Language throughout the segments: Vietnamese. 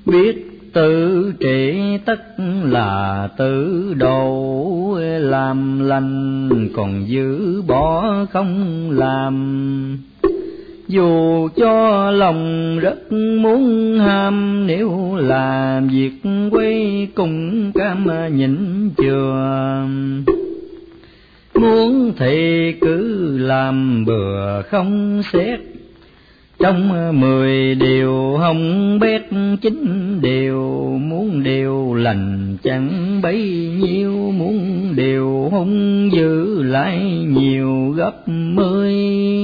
biết tự trị tất là tự độ, làm lành còn giữ bỏ không làm. Dù cho lòng rất muốn ham, nếu làm việc quay cùng cam nhịn chừa. Muốn thì cứ làm bừa không xét, trong 10 điều hông bét 9 điều. Muốn điều lành chẳng bấy nhiêu, muốn điều hung giữ lại nhiều gấp 10.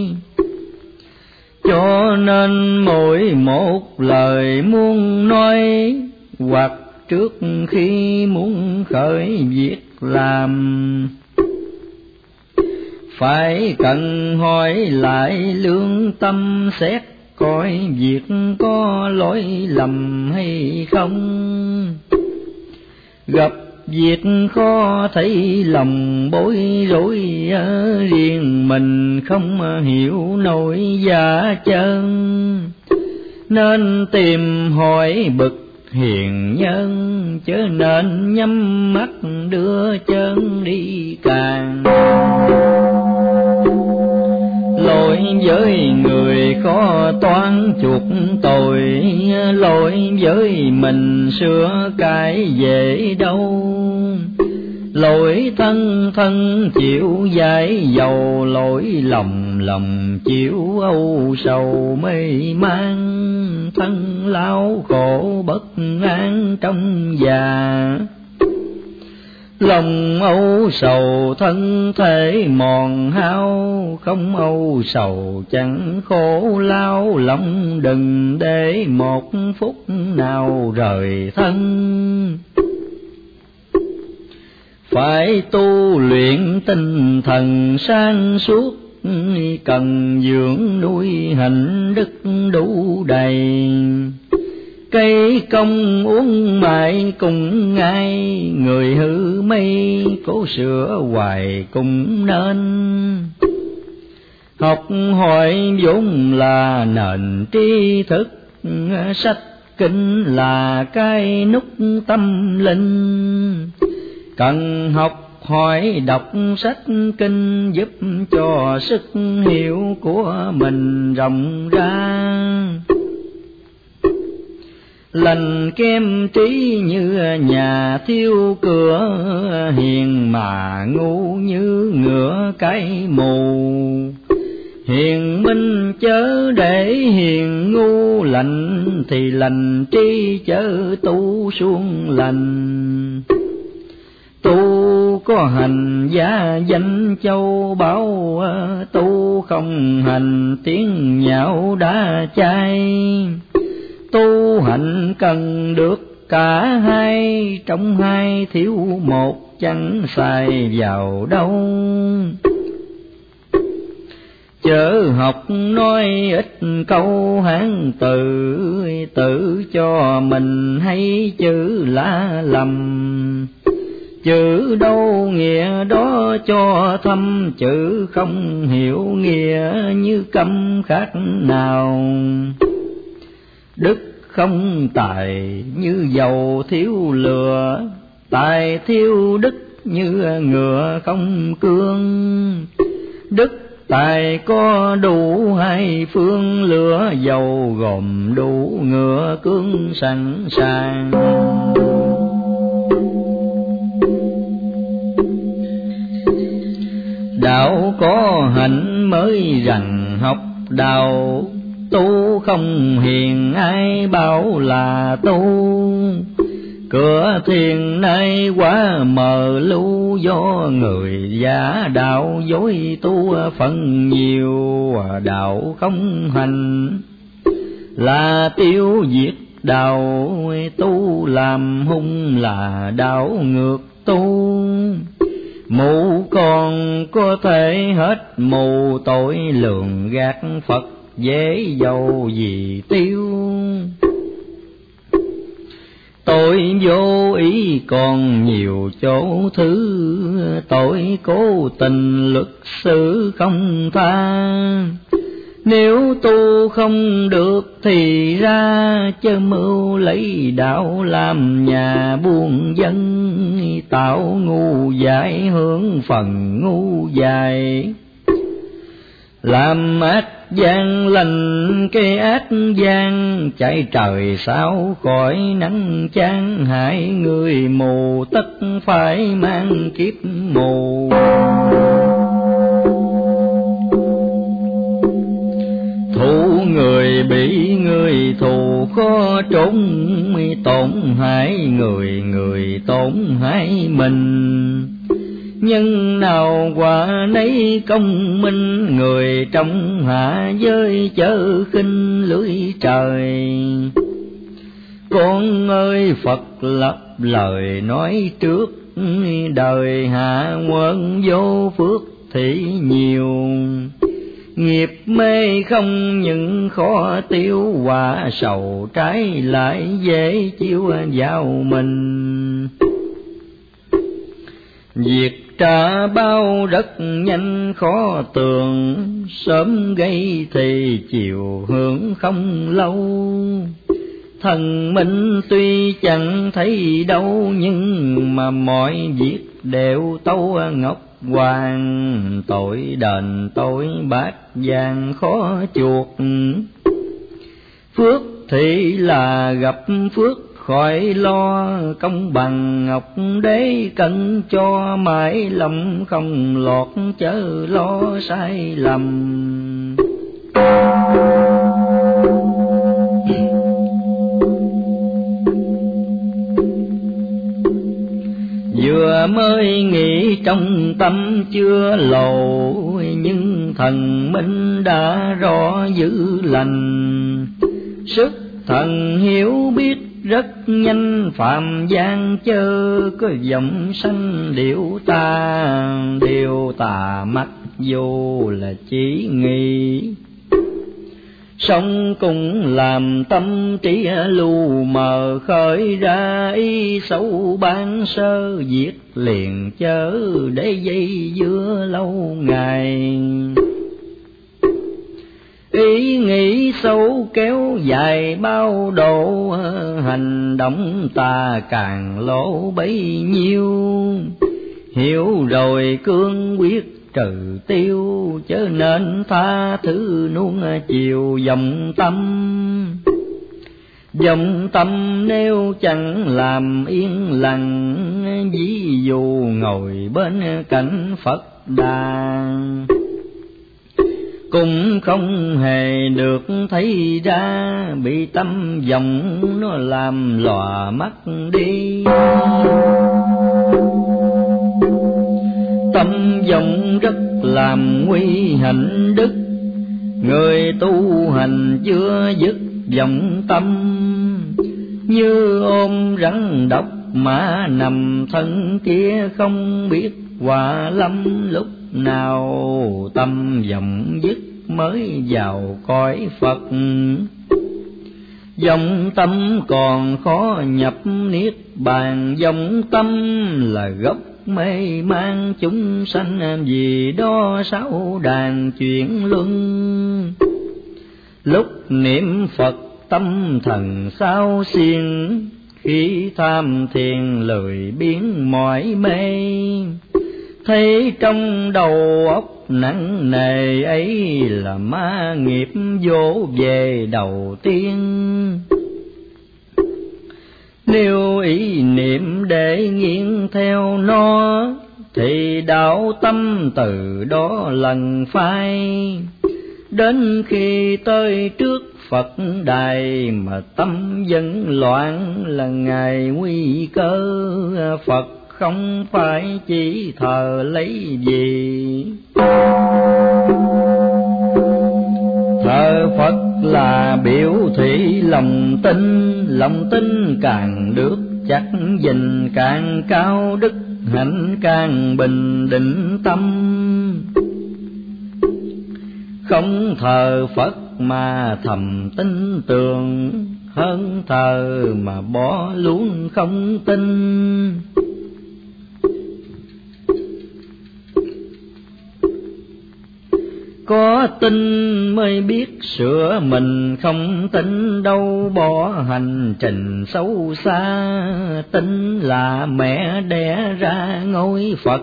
Cho nên mỗi một lời muốn nói, hoặc trước khi muốn khởi việc làm, phải cần hỏi lại lương tâm xét, coi việc có lỗi lầm hay không. Gặp việc khó thấy lòng bối rối, riêng mình không hiểu nổi giả chân, nên tìm hỏi bậc hiền nhân, chớ nên nhắm mắt đưa chân đi càng. Lỗi với người khó toán chuộc tội, lỗi với mình sửa cải dễ đâu. Lỗi thân thân chịu giải dầu, lỗi lòng lòng chịu âu sầu mê man. Thân lao khổ bất an trong già, lòng âu sầu thân thể mòn hao. Không âu sầu chẳng khổ lao, lòng đừng để một phút nào rời thân. Phải tu luyện tinh thần sáng suốt, cần dưỡng nuôi hạnh đức đủ đầy. Cây công uống mãi cùng ngay, người hư mây cố sửa hoài cũng nên. Học hỏi vốn là nền tri thức, sách kinh là cái nút tâm linh. Cần học hỏi đọc sách kinh, giúp cho sức hiểu của mình rộng ra. Lành kem trí như nhà thiêu cửa, hiền mà ngu như ngựa cái mù. Hiền minh chớ để hiền ngu, lành thì lành trí chớ tu suông lành. Tu có hành giá danh châu báu, tu không hành tiếng nhạo đã chai. Tu hành cần được cả hai, trong hai thiếu một chẳng xài vào đâu. Chớ học nói ít câu Hán từ, tự cho mình hay chữ lá lầm. Chữ đâu nghĩa đó cho thâm, chữ không hiểu nghĩa như câm khác nào. Đức không tài như dầu thiếu lửa, tài thiếu đức như ngựa không cương. Đức tài có đủ hai phương, lửa dầu gồm đủ ngựa cương sẵn sàng. Đạo có hạnh mới rằng học đạo, tu không hiền ai bảo là tu. Cửa thiền nay quá mờ lu, do người giả đạo dối tu phần nhiều. Đạo không hành là tiêu diệt đạo, tu làm hung là đạo ngược tu. Mù còn có thể hết mù, tội lường gạt Phật dễ dầu gì tiêu. Tội vô ý còn nhiều chỗ thứ, tội cố tình luật xử không tha. Nếu tu không được thì ra chớ mưu lấy đạo làm nhà buôn dân, tạo ngu dại hướng phần ngu dại. Làm ác gian lành cái ác gian, chạy trời sao khỏi nắng chán, hại người mù tất phải mang kiếp mù. Thù người bị người thù khó trốn, tổn hại người người tổn hại mình. Nhân nào quả nấy công minh, người trong hạ giới chớ khinh lưỡi trời. Con ơi Phật lập lời nói trước, đời hạ quân vô phước thì nhiều. Nghiệp mê không những khó tiêu, quả sầu trái lại dễ chiếu vào mình. Việc trả bao rất nhanh khó tường, sớm gây thì chiều hưởng không lâu. Thần minh tuy chẳng thấy đâu, nhưng mà mọi việc đều tâu ngọc hoàng. Tội đền tội bát vàng khó chuộc, phước thì là gặp phước khỏi lo. Công bằng ngọc đế cân cho, mãi lòng không lọt chớ lo sai lầm. Vừa mới nghĩ trong tâm chưa lộ, nhưng thần minh đã rõ dữ lành. Sức thần hiểu biết rất nhanh, phạm gian chớ có giọng sanh điệu tà mặc dù là chỉ nghi. Sống cũng làm tâm trí lu mờ, khởi ra ý xấu ban sơ, diệt liền chớ để dây dưa lâu ngày. Ý nghĩ xấu kéo dài bao độ, hành động ta càng lỗ bấy nhiêu. Hiểu rồi cương quyết trừ tiêu, chớ nên tha thứ nuông chiều dòng tâm. Dòng tâm nếu chẳng làm yên lặng, ví dụ ngồi bên cạnh Phật đàn, cũng không hề được thấy ra. Bị tâm vọng nó làm lòa mắt đi. Tâm vọng rất làm nguy hạnh đức, người tu hành chưa dứt vọng tâm. Như ôm rắn độc mà nằm thân kia, không biết hòa lâm lúc nào. Tâm vọng dứt mới vào cõi Phật, vọng tâm còn khó nhập niết bàn. Vọng tâm là gốc mê mang chúng sanh, vì đó sáu đàn chuyển luân. Lúc niệm Phật tâm thần sao xiên, khi tham thiền lười biếng mỏi mê. Thấy trong đầu óc nặng nề ấy, là ma nghiệp vỗ về đầu tiên. Nếu ý niệm để nghiêng theo nó, thì đạo tâm từ đó lần phai. Đến khi tới trước Phật đài, mà tâm vẫn loạn là ngày nguy cơ. Phật không phải chỉ thờ lấy gì, thờ Phật là biểu thị lòng tin. Lòng tin càng được chắc gìn, càng cao đức hạnh càng bình định tâm. Không thờ Phật mà thầm tin tưởng, hơn thờ mà bỏ luôn không tin. Có tin mới biết sửa mình, không tin đâu bỏ hành trình xấu xa. Tin là mẹ đẻ ra ngôi Phật,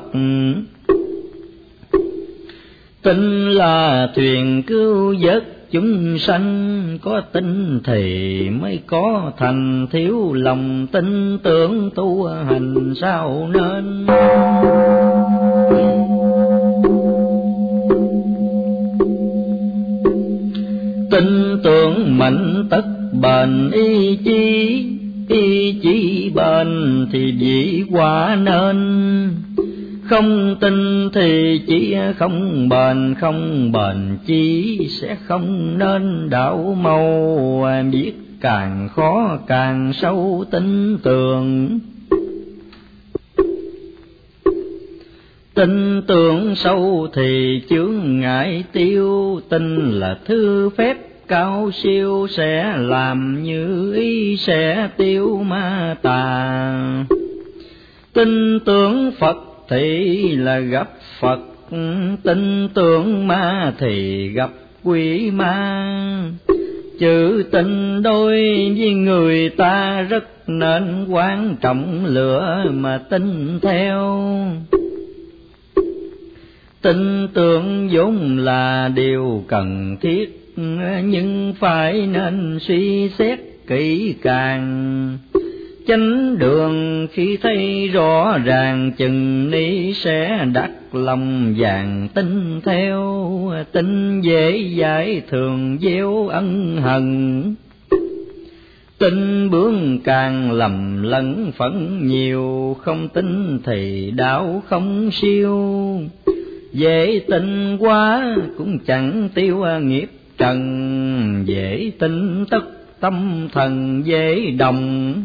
tin là thuyền cứu vớt chúng sanh. Có tin thì mới có thành, thiếu lòng tin tưởng tu hành sao nên. Tin tưởng mạnh tất bền ý chí bền thì dĩ quả nên. Không tin thì chỉ không bền chí sẽ không nên. Đạo màu biết càng khó càng sâu tin tưởng. Tin tưởng sâu thì chướng ngại tiêu, tin là thư phép cao siêu, sẽ làm như ý sẽ tiêu ma tà. Tin tưởng Phật thì là gặp Phật, tin tưởng ma thì gặp quỷ ma. Chữ tình đôi với người ta rất nên quan trọng, lựa mà tin theo. Tin tưởng vốn là điều cần thiết, nhưng phải nên suy xét kỹ càng. Chánh đường khi thấy rõ ràng, chừng ni sẽ đắc lòng vàng tin theo. Tin dễ dãi thường gieo ân hận, tin bướng càng lầm lẫn phẫn nhiều. Không tin thì đạo không siêu, dễ tin quá cũng chẳng tiêu nghiệp trần. Dễ tin tất tâm thần dễ động,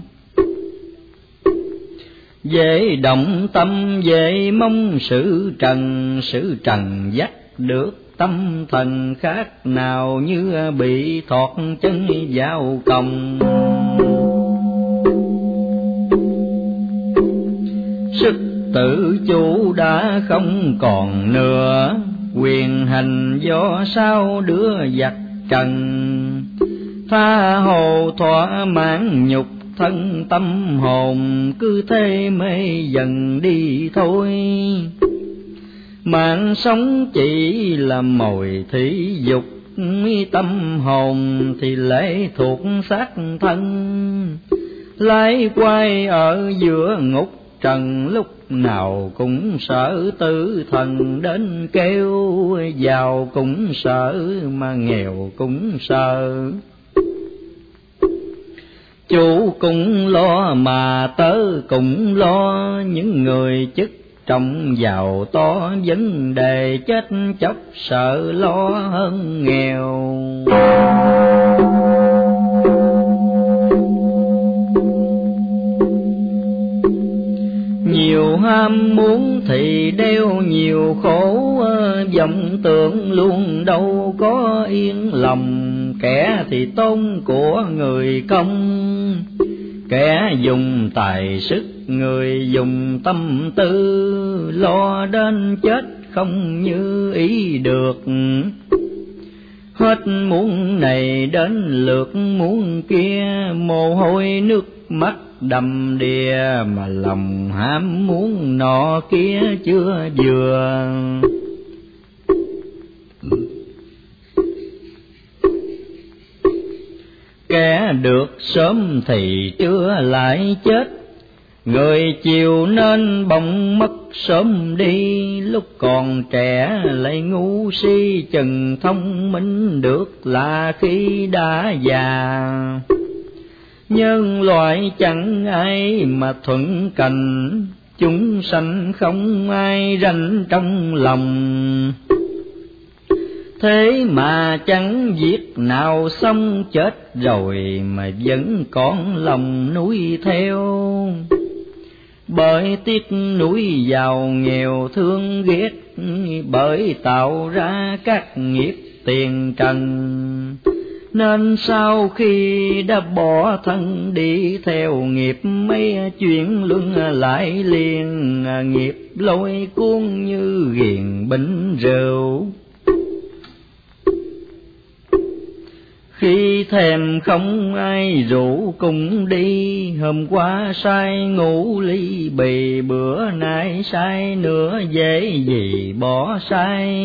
dễ động tâm dễ mong sự trần dắt được tâm thần. Khác nào như bị thọt chân vào còng, sức tự chủ đã không còn nữa. Quyền hành do sao đứa giặc trần, tha hồ thỏa mãn nhục thân tâm hồn. Cứ thế mê dần đi thôi, mạng sống chỉ là mồi thí dục. Tâm hồn thì lệ thuộc xác thân, lái quay ở giữa ngục trần. Lúc nào cũng sợ tử thần đến kêu, giàu cũng sợ mà nghèo cũng sợ. Chủ cũng lo mà tớ cũng lo, những người chức trọng giàu to. Vấn đề chết chóc sợ lo hơn nghèo. Nhiều ham muốn thì đeo nhiều khổ, vọng tưởng luôn đâu có yên lòng. Kẻ thì tôn của người công, kẻ dùng tài sức người dùng tâm tư. Lo đến chết không như ý được, hết muốn này đến lượt muốn kia. Mồ hôi nước mắt đầm đìa, mà lòng ham muốn nọ kia chưa vừa. Kẻ được sớm thì chưa lại chết, người chiều nên bỗng mất sớm đi. Lúc còn trẻ lại ngu si, chừng thông minh được là khi đã già. Nhân loại chẳng ai mà thuận cành, chúng sanh không ai ranh trong lòng. Thế mà chẳng việc nào xong, chết rồi mà vẫn còn lòng nuối theo. Bởi tiếc nuối giàu nghèo thương ghét, bởi tạo ra các nghiệp tiền trần. Nên sau khi đã bỏ thân đi theo nghiệp, mấy chuyện luân lại liền. Nghiệp lôi cuốn như ghiền bỉnh rượu, Khi thèm không ai rủ cùng đi, hôm qua say ngủ ly bì, bữa nay say nữa dễ gì bỏ say.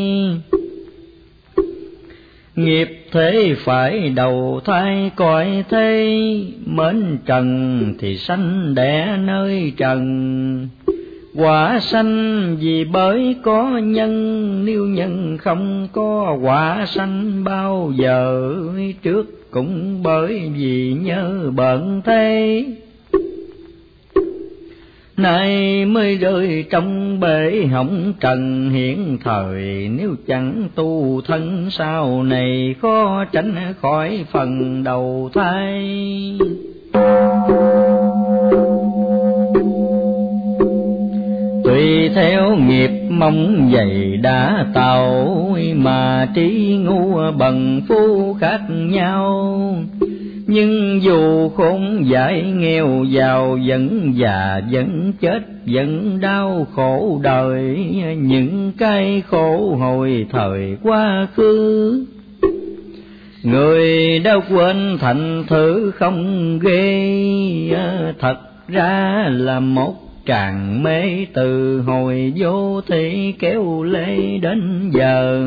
Nghiệp thế phải đầu thai cõi thế, mến trần thì sanh đẻ nơi trần. Quả sanh vì bởi có nhân, nếu nhân không có quả sanh bao giờ. Trước cũng bởi vì nhớ bận thế, nay mới rơi trong bể hỏng trần hiện thời. Nếu chẳng tu thân sau này, khó tránh khỏi phần đầu thai. Tùy theo nghiệp mong dày đã tạo, mà trí ngu bần phu khác nhau. Nhưng dù khốn dại nghèo giàu, vẫn già vẫn chết vẫn đau khổ đời. Những cái khổ hồi thời quá khứ, người đã quên thành thử không ghê. Thật ra là một tràng mê, từ hồi vô thị kéo lê đến giờ.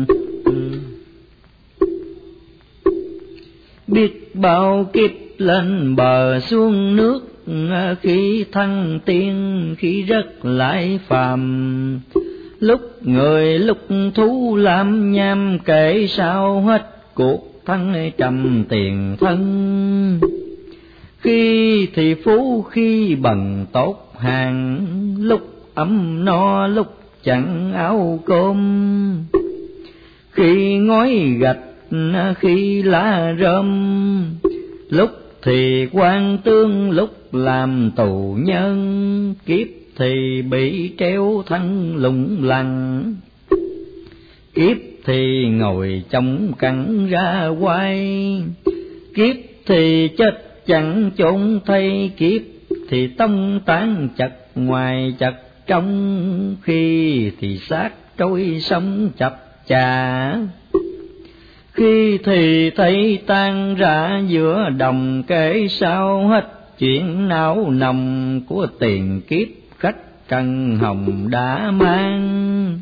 Biết bao kiếp lên bờ xuống nước, khi thăng tiên khi rớt lại phàm. Lúc người lúc thú làm nham, kể sao hết cuộc thân trầm tiền thân. Khi thì phú khi bằng tốt hàng, lúc ấm no lúc chẳng áo cơm. Khi ngói gạch khi lá rơm, lúc thì quan tương lúc làm tù nhân. Kiếp thì bị treo thân lủng lẳng, kiếp thì ngồi trong cắn ra quay. Kiếp thì chết chẳng chốn thay, kiếp thì tông tán chặt ngoài chặt trong. Khi thì xác trôi sông chập chà, khi thì thấy tan rã giữa đồng. Kể sao hết chuyện não nồng, của tiền kiếp khách trần hồng đã mang.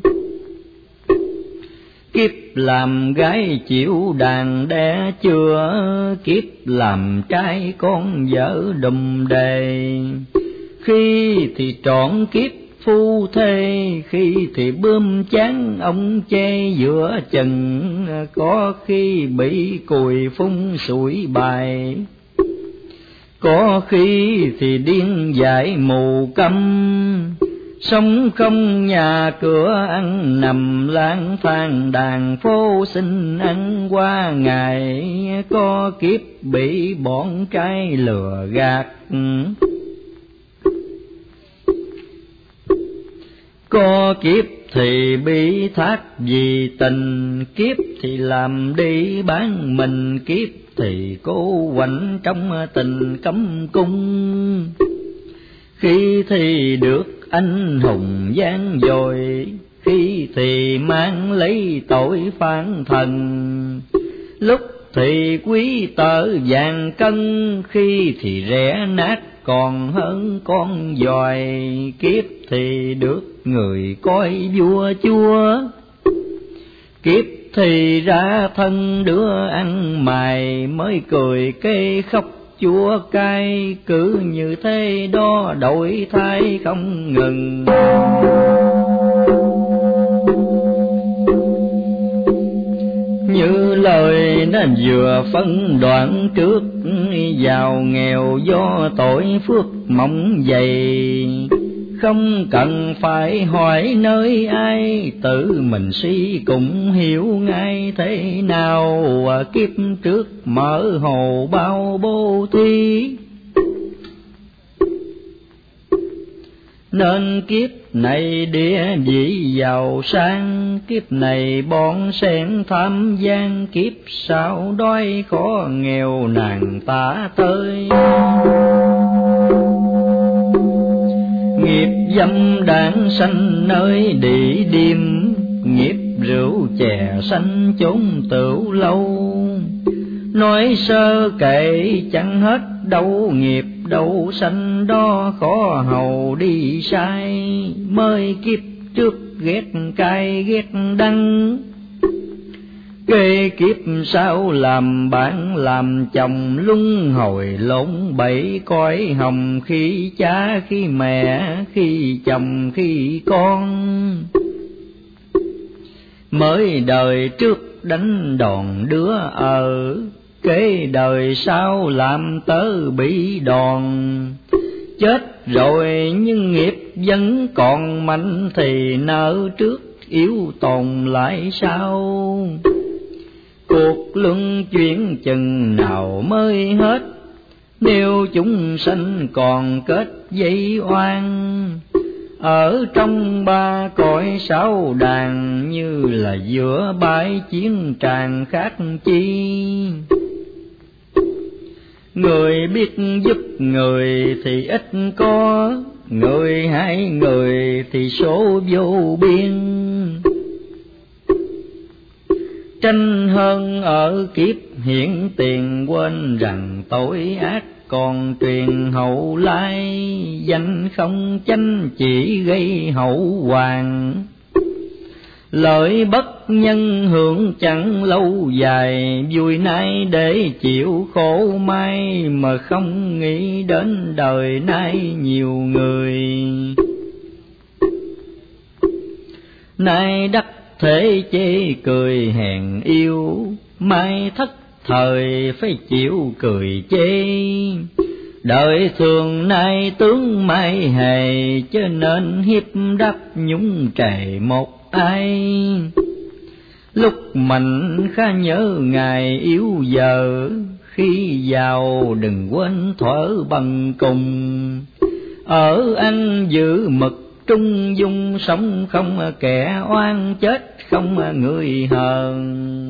Kiếp làm gái chịu đàn đẻ chưa, kiếp làm trai con vợ đùm đề. Khi thì trọn kiếp phu thê, khi thì bươm chán ông chê giữa chừng. Có khi bị cùi phun sủi bài, có khi thì điên dại mù câm. Sống không nhà cửa ăn nằm lang thang, đàn phố xin ăn qua ngày. Có kiếp bị bọn trai lừa gạt, có kiếp thì bị thác vì tình. Kiếp thì làm đi bán mình, kiếp thì cố quạnh trong tình cấm cung. Khi thì được anh hùng gian dội, khi thì mang lấy tội phản thần. Lúc thì quý tợ vàng cân, khi thì rẻ nát còn hơn con giòi. Kiếp thì được người coi vua chúa, kiếp thì ra thân đứa ăn mày. Mới cười kê khóc chúa cay, cứ như thế đó đổi thay không ngừng. Như lời nó vừa phân đoạn trước, giàu nghèo do tội phước mỏng dày. Không cần phải hỏi nơi ai, tự mình suy cũng hiểu ngay thế nào. Kiếp trước mở hồ bao bố thí, nên kiếp này địa vị giàu sang. Kiếp này bọn sen tham gian, kiếp sau đói khó nghèo nàng tả tơi. Nghiệp dâm đảng sanh nơi địa điểm, nghiệp rượu chè sanh chốn tửu lâu. Nói sơ kệ chẳng hết đâu nghiệp đâu sanh đó, khó hầu đi sai mới kiếp trước ghét cay ghét đắng. Kế kiếp sau làm bạn làm chồng, luân hồi lộn bẫy cõi hồng, khi cha khi mẹ khi chồng khi con. Mới đời trước đánh đòn đứa ở, kế đời sau làm tớ bị đòn. Chết rồi nhưng nghiệp vẫn còn mạnh, thì nợ trước yếu tồn lại sau. Cuộc luân chuyển chừng nào mới hết, nếu chúng sanh còn kết dây oan. Ở trong ba cõi sáu đàn, như là giữa bãi chiến tràng khác chi. Người biết giúp người thì ít có, người hại người thì số vô biên. Tranh hơn ở kiếp hiện tiền, quên rằng tội ác còn truyền hậu lai. Danh không chánh chỉ gây hậu hoàng, lợi bất nhân hưởng chẳng lâu dài. Vui nay để chịu khổ mai, mà không nghĩ đến đời nay nhiều người. Nay đắc thế chê cười hèn yêu, mai thất thời phải chịu cười chê. Đời thường nay tướng mai hề, cho nên hiếp đắp nhúng trề một ai. Lúc mạnh khá nhớ ngày yếu giờ, khi giàu đừng quên thuở bằng cùng. Ở ăn giữ mực trung dung, sống không kẻ oan, chết không người hờn.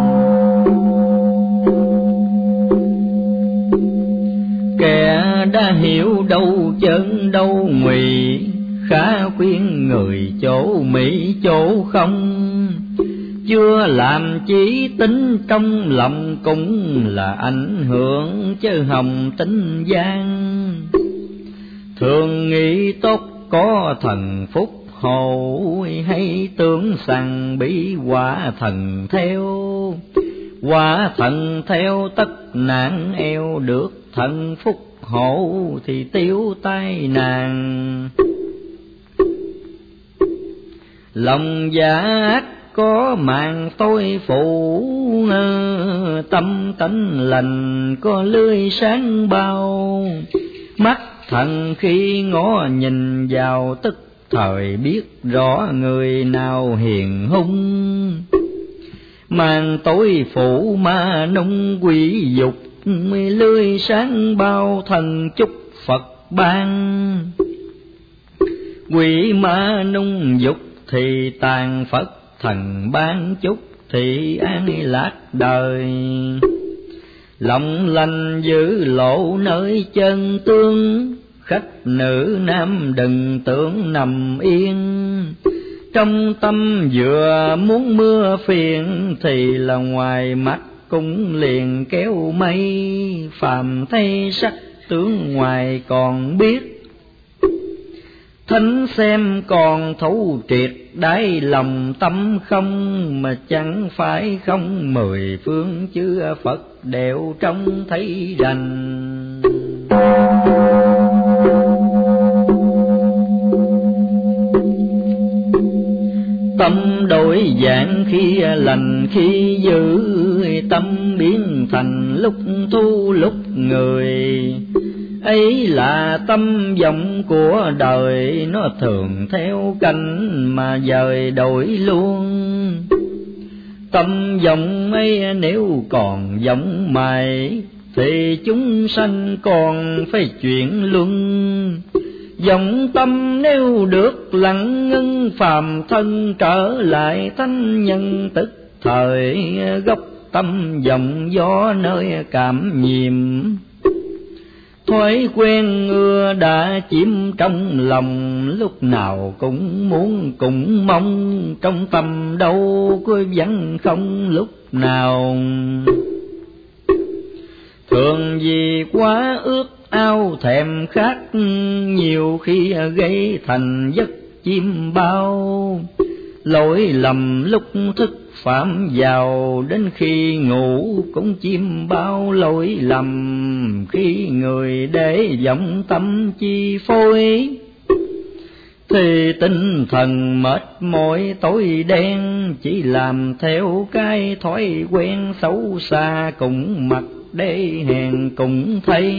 Kẻ đã hiểu đâu chân đâu ngụy, khá khuyên người chỗ mỹ chỗ không. Chưa làm chí tính trong lòng, cũng là ảnh hưởng chứ hồng tính gian. Thường nghĩ tốt có thần phúc hộ, hay tưởng rằng bị quả thần theo. Quả thần theo tất nạn eo, được thần phúc hộ thì tiêu tai nạn. Lòng giả ác có màn tôi phụ, tâm tánh lành có lưới sáng bao. Mắt thần khi ngó nhìn vào, tức thời biết rõ người nào hiền hung. Màn tối phủ ma nung quỷ dục, lưới sáng bao thần chúc Phật ban. Quỷ ma nung dục thì tàn Phật, thần ban chúc thì an lạc đời. Lòng lành giữ lộ nơi chân tương, khách nữ nam đừng tưởng nằm yên. Trong tâm vừa muốn mưa phiền, thì là ngoài mắt cũng liền kéo mây. Phàm thấy sắc tướng ngoài còn biết, thánh xem còn thấu triệt đáy lòng tâm không. Mà chẳng phải không mười phương chư Phật đều trông thấy rành. Tâm đổi dạng khi lành khi dữ, tâm biến thành lúc thu lúc người. Ấy là tâm vọng của đời, nó thường theo canh mà dời đổi luôn. Tâm vọng ấy nếu còn vọng mãi, thì chúng sanh còn phải chuyển luân. Vọng tâm nếu được lặng ngưng, phàm thân trở lại thánh nhân tức thời. Gốc tâm vọng gió nơi cảm nhiệm, thói quen ưa đã chiếm trong lòng. Lúc nào cũng muốn cũng mong, trong tâm đâu có vắng không lúc nào. thường vì quá ước ao thèm khát, nhiều khi gây thành giấc chim bao. Lỗi lầm lúc thức phạm vào, đến khi ngủ cũng chim bao. Lỗi lầm khi người để vọng tâm chi phối, thì tinh thần mệt mỏi tối đen, chỉ làm theo cái thói quen xấu xa, cũng mặc để hèn cũng thấy.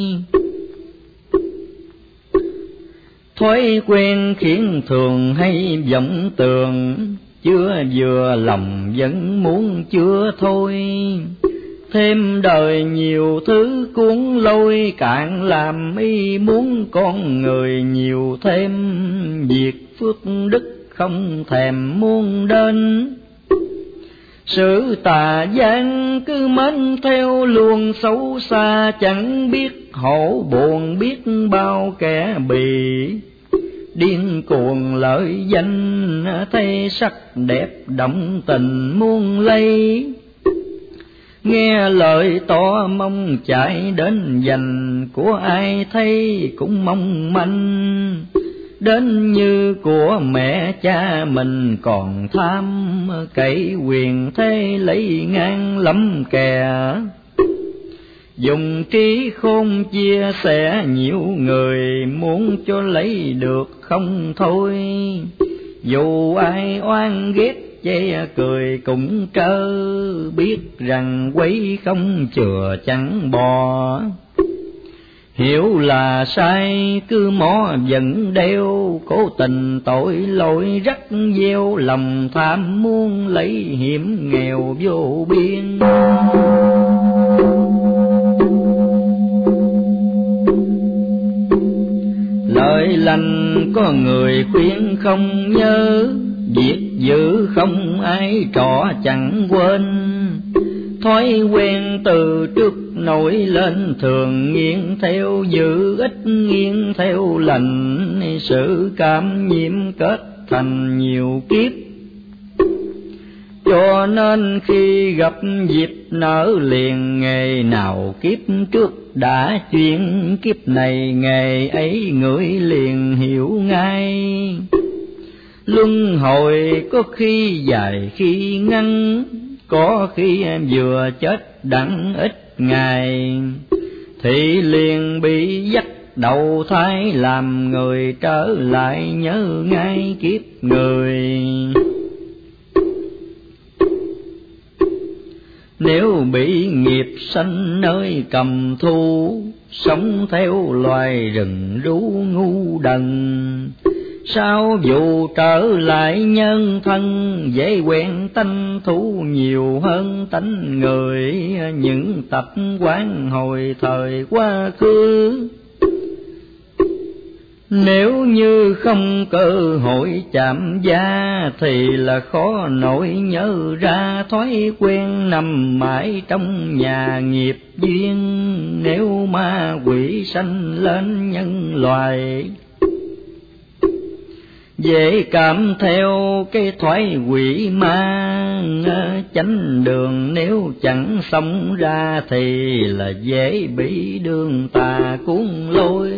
Thói quen khiến thường hay vọng tưởng, chưa vừa lòng vẫn muốn chưa thôi. Thêm đời nhiều thứ cuốn lôi, càng làm ý muốn con người nhiều thêm. Việc phước đức không thèm muốn đến, sự tà gian cứ mến theo luồng xấu xa. Chẳng biết hổ buồn biết bao kẻ bì, điên cuồng lợi danh thấy sắc đẹp động tình muôn lây. Nghe lời to mong chạy đến giành, của ai thấy cũng mong manh. Đến như của mẹ cha mình còn tham, cậy quyền thế lấy ngang lắm kè. Dùng trí khôn chia sẻ nhiều người, muốn cho lấy được không thôi. Dù ai oan ghét chê cười cũng trơ, biết rằng quấy không chừa chẳng bò. Hiểu là sai cứ mó vẫn đeo, cố tình tội lỗi rắc gieo. Lòng tham muốn lấy hiểm nghèo vô biên, lời lành có người khuyên không nhớ. Việc giữ không ai trọ chẳng quên, thói quen từ trước nổi lên. Thường nghiêng theo dữ ít nghiêng theo lành, sự cảm nhiễm kết thành nhiều kiếp. Cho nên khi gặp dịp nở liền, nghề nào kiếp trước đã chuyên, kiếp này nghề ấy ngửi liền hiểu ngay. Luân hồi có khi dài khi ngắn, có khi vừa chết đặng ít ngày. Thì liền bị dắt đầu thai, làm người trở lại nhớ ngay kiếp người. Nếu bị nghiệp sanh nơi cầm thu, sống theo loài rừng rú ngu đần. Sao dù trở lại nhân thân, dễ quen tánh thú nhiều hơn tánh người. Những tập quán hồi thời quá khứ, nếu như không cơ hội chạm da, thì là khó nổi nhớ ra. Thói quen nằm mãi trong nhà nghiệp duyên, nếu ma quỷ sanh lên nhân loài. Dễ cảm theo cái thoái quỷ ma, chánh đường nếu chẳng sống ra, thì là dễ bị đường tà cuốn lôi.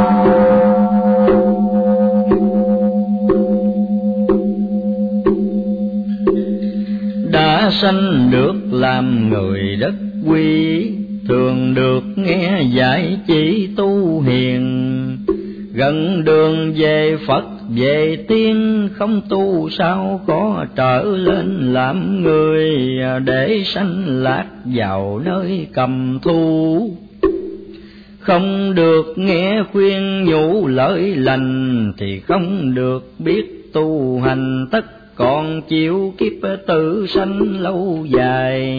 Đã sanh được làm người đất quý, thường được nghe dạy chỉ tu hiền. Gần đường về Phật về tiên, không tu sao có trở lên làm người. Để sanh lạc vào nơi cầm thu, không được nghe khuyên nhủ lợi lành, thì không được biết tu hành. Tất còn chịu kiếp tử sanh lâu dài.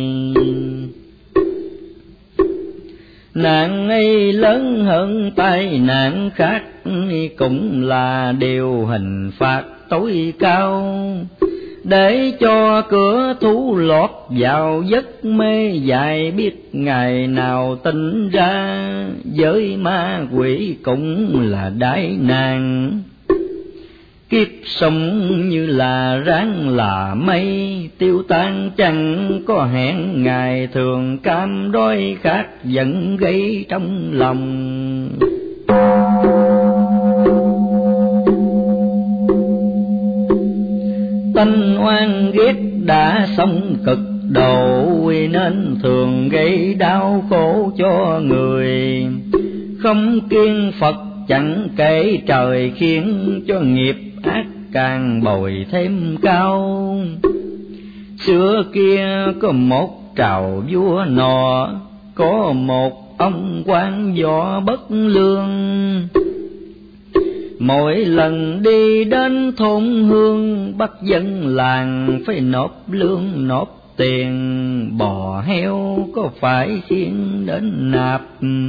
Nạn ấy lớn hơn tai nạn khác, cũng là điều hình phạt tối cao. Để cho cửa thú lọt vào giấc mê dài, biết ngày nào tỉnh ra. Với ma quỷ cũng là đại nạn, Kiếp sống như là ráng là mây, tiêu tan chẳng có hẹn ngày, thường cam đói khát giận gây trong lòng. Tánh oan ghét đã sống cực độ, nên thường gây đau khổ cho người. Không kiêng Phật chẳng kể trời, khiến cho nghiệp ác càng bồi thêm cao. Xưa kia có một trào vua nọ, có một ông quan võ bất lương. Mỗi lần đi đến thôn hương, bắt dân làng phải nộp lương nộp tiền. Bò heo có phải khiêng đến nạp,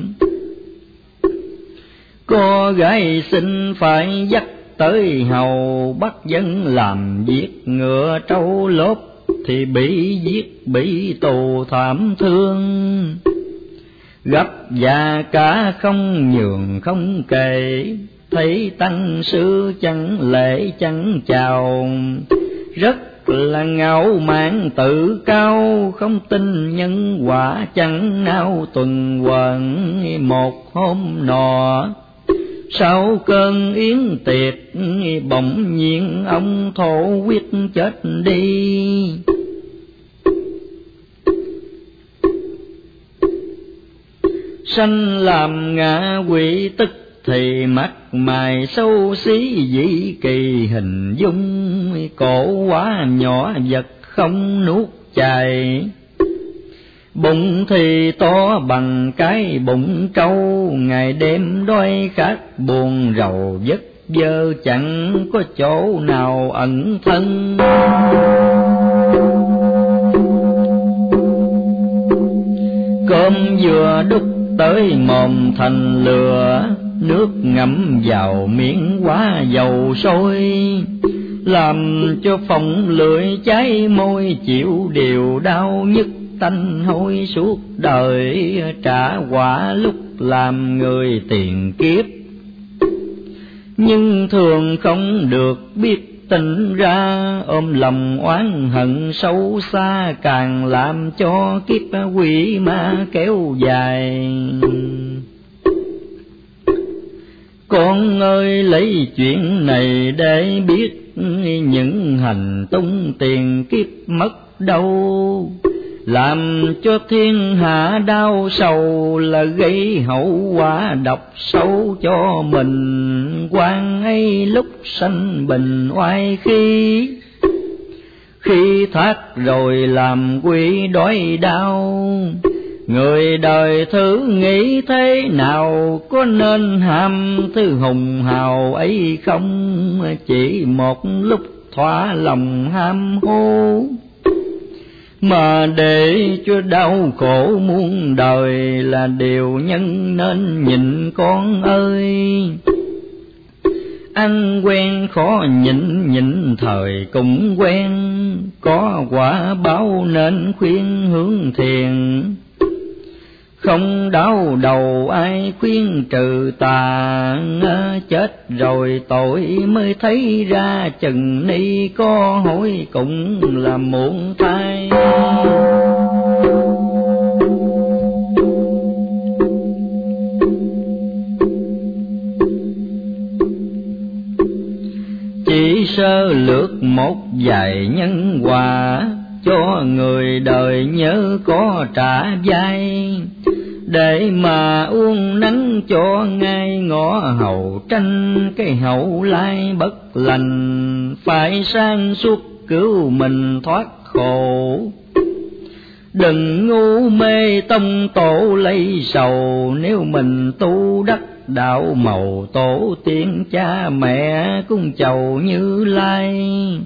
có gái xinh phải dắt tới hầu. Bắt dân làm việc ngựa trâu lốp, thì bị giết bị tù thảm thương. Gấp và cả không nhường không kể, thấy tăng sư chẳng lễ chẳng chào. Rất là ngạo mạn tự cao, không tin nhân quả chẳng nao tuần hoàn. Một hôm nọ sau cơn yến tiệc, bỗng nhiên ông thổ quyết chết đi. Sanh làm ngạ quỷ, tức thì mắt mày xấu xí dĩ kỳ hình dung. Cổ quá nhỏ vật không nuốt chài, bụng thì to bằng cái bụng trâu. Ngày đêm đói khát buồn rầu vất vơ, chẳng có chỗ nào ẩn thân. Cơm vừa đút tới mồm thành lửa, nước ngậm vào miệng quá dầu sôi. Làm cho phồng lưỡi cháy môi, chịu điều đau nhức tanh hôi suốt đời. Trả quả lúc làm người tiền kiếp, nhưng thường không được biết tỉnh ra. Ôm lòng oán hận sâu xa, càng làm cho kiếp quỷ ma kéo dài. Con ơi lấy chuyện này để biết, những hành tung tiền kiếp mất đâu. Làm cho thiên hạ đau sầu, là gây hậu quả độc sâu cho mình. Quan ấy lúc sanh bình oai khi thoát rồi làm quỷ đói đau. Người đời thử nghĩ thế nào, có nên ham thứ hùng hào ấy không? Chỉ một lúc thỏa lòng ham hố, mà để cho đau khổ muôn đời, là điều nhân nên nhịn con ơi. Ăn quen khó nhịn, nhịn thời cũng quen. Có quả báo nên khuyên hướng thiền, không đau đầu ai khuyên trừ tà. Chết rồi tội mới thấy ra, chừng ni có hối cũng là muộn thay. Chỉ sơ lược một vài nhân quả, cho người đời nhớ có trả vai. Để mà uống nắng cho ngay ngõ hầu tranh, cái hậu lai bất lành. Phải sáng suốt cứu mình thoát khổ, đừng ngu mê tông tổ lấy sầu. Nếu mình tu đắc đạo màu, tổ tiên cha mẹ cung chầu Như Lai.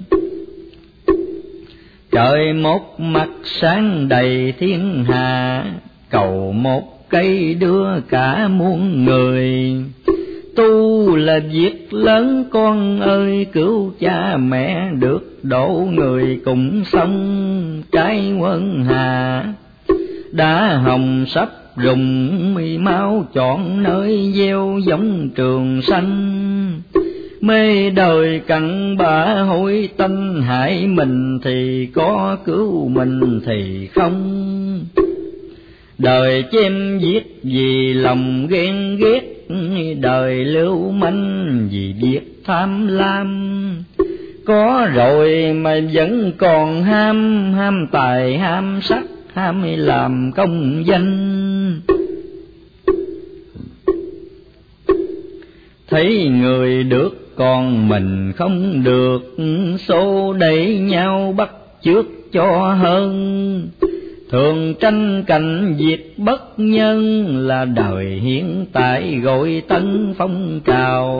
Trời một mặt sáng đầy thiên hạ, cầu một cây đưa cả muôn người. Tu là việc lớn con ơi, cứu cha mẹ được độ người cùng sống. Trái quân hà đã hồng sắp rụng, máu chọn nơi gieo giống trường xanh. Mê đời cặn bã hối tanh, hại mình thì có, cứu mình thì không. Đời chém giết vì lòng ghen ghét, đời lưu manh vì việc tham lam. Có rồi mà vẫn còn ham, ham tài ham sắc, ham làm công danh. Thấy người được còn mình không được, xô đẩy nhau bắt chước cho hơn. Thường tranh cạnh việc bất nhân, là đời hiện tại gọi tân phong trào.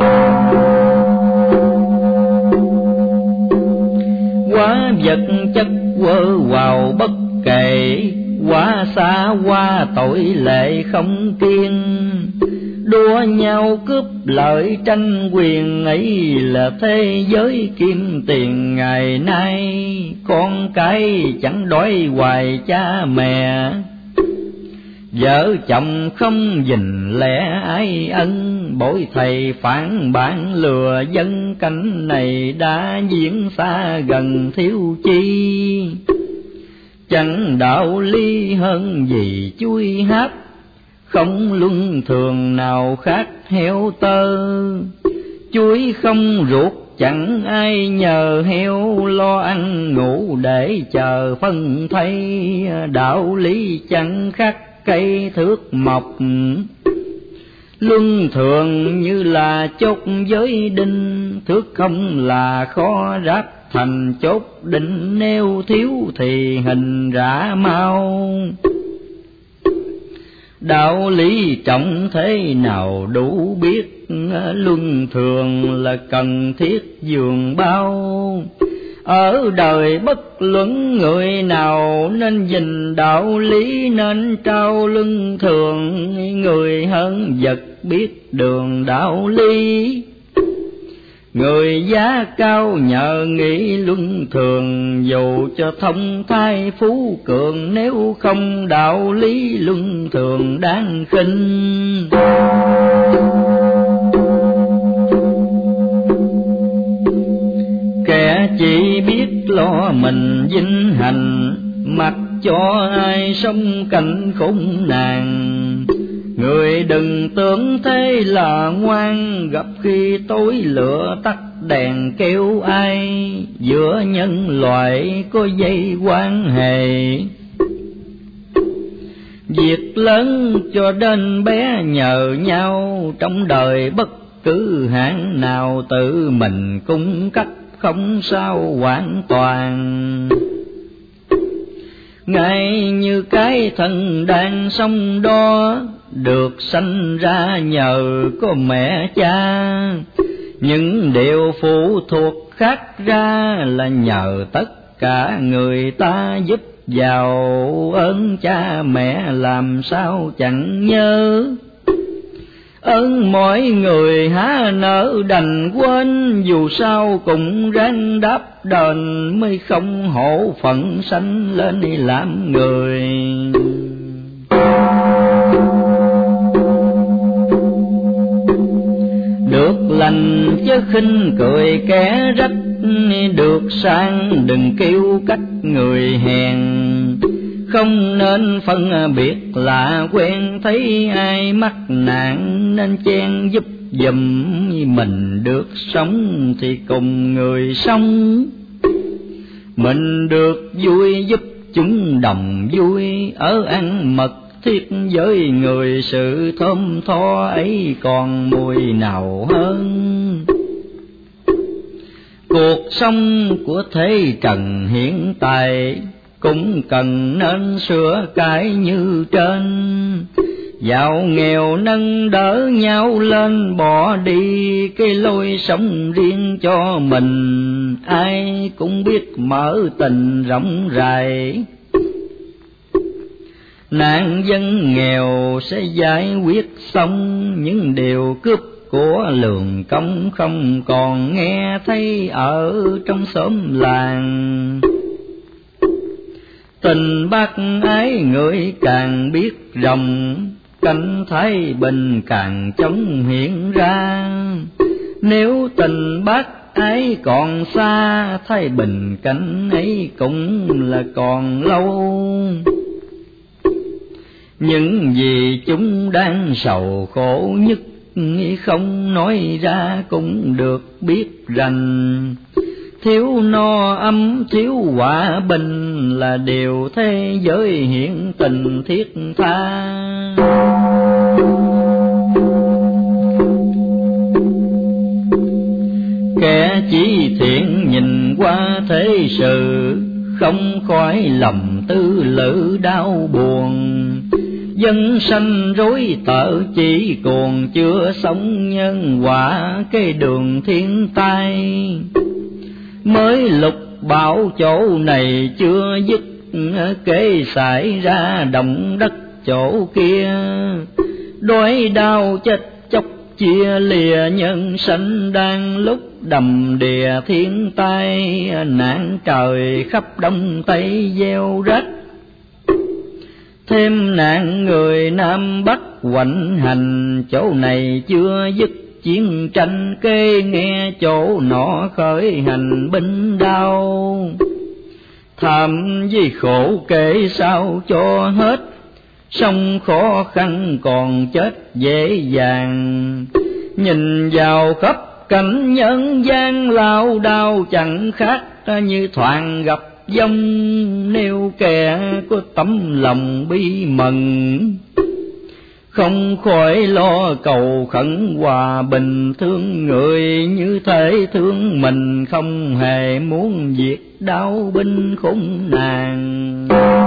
Quá vật chất quơ quào bất kể, quá xa quá tội lệ không kiên. Đua nhau cướp lợi tranh quyền, ấy là thế giới kim tiền ngày nay. Con cái chẳng đói hoài cha mẹ, vợ chồng không gìn lẽ ái ân. Bội thầy phản bản lừa dân, cảnh này đã diễn xa gần thiếu chi. Chẳng đạo lý hơn gì chui hát, không luân thường nào khác heo tơ. Chuối không ruột chẳng ai nhờ, heo lo ăn ngủ để chờ phân thay. Đạo lý chẳng khác cây thước mọc, luân thường như là chốt giới đinh. Thước không là khó ráp thành chốt định, nếu thiếu thì hình rã mau. Đạo lý trọng thế nào đủ biết, luân thường là cần thiết dường bao. Ở đời bất luận người nào, nên gìn đạo lý nên trao luân thường. Người hơn vật biết đường đạo lý, người giá cao nhờ nghĩ luân thường. Dù cho thông thái phú cường, nếu không đạo lý luân thường đáng khinh. Kẻ chỉ biết lo mình vinh hành, mặc cho ai sống cảnh khốn nạn. Người đừng tưởng thế là ngoan, gặp khi tối lửa tắt đèn kêu ai. Giữa nhân loại có dây quan hệ, việc lớn cho đến bé nhờ nhau. Trong đời bất cứ hạng nào, tự mình cung cấp không sao hoàn toàn. Ngay như cái thân đang sống đó, được sanh ra nhờ có mẹ cha. Những điều phụ thuộc khác ra, là nhờ tất cả người ta giúp vào. Ơn cha mẹ làm sao chẳng nhớ, ơn mỗi người há nỡ đành quên. Dù sao cũng ráng đáp đền, mới không hổ phận sanh lên đi làm người. Được lành chứ khinh cười kẻ rách, được sang đừng kêu cách người hèn. Không nên phân biệt là quen, thấy ai mắc nạn nên chen giúp giùm. Mình được sống thì cùng người sống, mình được vui giúp chúng đồng vui. Ở ăn mật thiết với người, sự thơm tho ấy còn mùi nào hơn. Cuộc sống của thế trần hiện tại, cũng cần nên sửa cái như trên. Giàu nghèo nâng đỡ nhau lên, bỏ đi cái lối sống riêng cho mình. Ai cũng biết mở tình rộng rãi, nạn dân nghèo sẽ giải quyết xong. Những điều cướp của lường công không còn nghe thấy ở trong xóm làng. Tình bác ái người càng biết rộng, cảnh thái bình càng chống hiện ra. Nếu tình bác ái còn xa, thái bình cảnh ấy cũng là còn lâu. Những gì chúng đang sầu khổ nhất, không nói ra cũng được biết rành. Thiếu no ấm thiếu hòa bình là điều thế giới hiện tình thiết tha. Kẻ chỉ thiện nhìn qua thế sự, không khỏi lòng tư lự đau buồn. Dân sanh rối tợ chỉ còn chưa sống nhân quả cái đường thiên tai. Mới lục bảo chỗ này chưa dứt, kể xảy ra động đất chỗ kia. Đói đau chết chóc chia lìa nhân sanh, đang lúc đầm đìa thiên tai. Nạn trời khắp đông tây gieo rách, thêm nạn người Nam Bắc hoành hành. Chỗ này chưa dứt chiến tranh, kê nghe chỗ nọ khởi hành binh đao. Thảm với khổ kể sao cho hết, sống khó khăn còn chết dễ dàng. Nhìn vào khắp cảnh nhân gian lao đao, chẳng khác như thoảng gặp dông. Nếu kẻ có tấm lòng bi mẫn, không khỏi lo cầu khẩn hòa bình. Thương người như thể thương mình, không hề muốn diệt đau binh khốn nạn.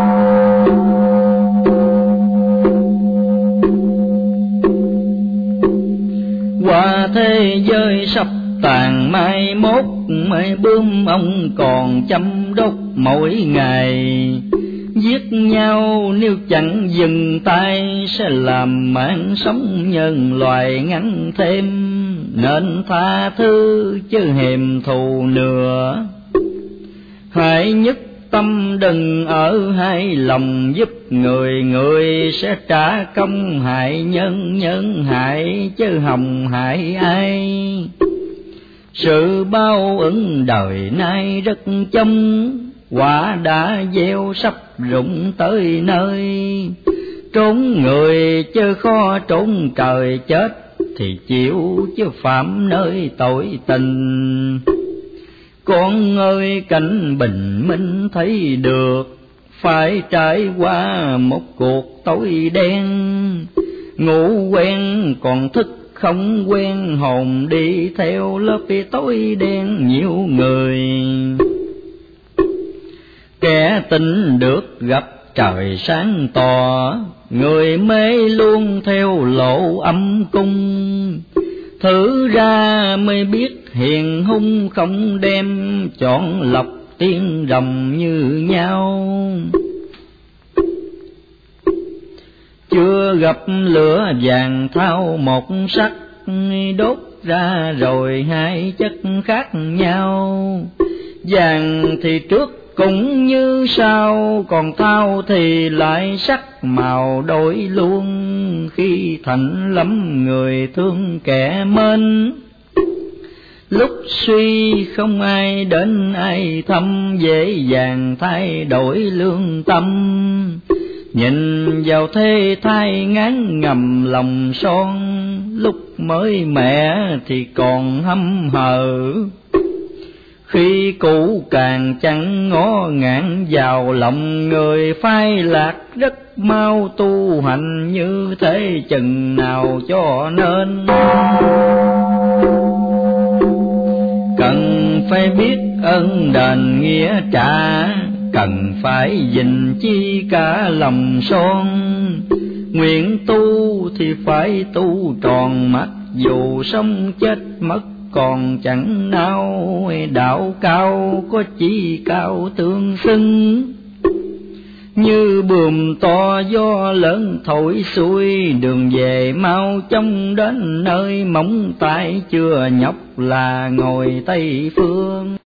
Qua thế giới sắp tàn mai mốt, mai bướm ông còn chăm đốt mỗi ngày. Giết nhau nếu chẳng dừng tay, sẽ làm mạng sống nhân loại ngắn thêm. Nên tha thứ chứ hèm thù nữa, hãy nhất tâm đừng ở hai lòng. Giúp người người sẽ trả công, hại nhân nhân hại chứ hồng hại ai. Sự bao ứng đời nay rất chông, quả đã gieo sắp rụng tới nơi. Trốn người chứ khó trốn trời, chết thì chịu chứ phạm nơi tội tình. Con ơi cảnh bình minh thấy được, phải trải qua một cuộc tối đen. Ngủ quen còn thức không quen, hồn đi theo lớp tối đen nhiều người. Kẻ tin được gặp trời sáng tỏ, người mê luôn theo lộ âm cung. Thử ra mới biết hiền hung, không đem chọn lọc tiên rồng như nhau. Chưa gặp lửa vàng thao một sắc, đốt ra rồi hai chất khác nhau. Vàng thì trước cũng như sau, còn thao thì lại sắc màu đổi luôn. Khi thành lắm người thương kẻ mến, lúc suy không ai đến ai thăm. Dễ dàng thay đổi lương tâm, nhìn vào thế thai ngán ngầm lòng son. Lúc mới mẹ thì còn hâm hờ, khi cũ càng chẳng ngó ngạn vào lòng người. Phai lạc rất mau tu hành, như thế chừng nào cho nên. Cần phải biết ơn đền nghĩa trả, cần phải gìn chi cả lòng son. Nguyện tu thì phải tu tròn, mặc dù sống chết mất còn chẳng nao. Đạo cao có chi cao tương xưng, như buồm to gió lớn thổi xuôi. Đường về mau chóng đến nơi, móng tay chưa nhọc là ngồi Tây Phương.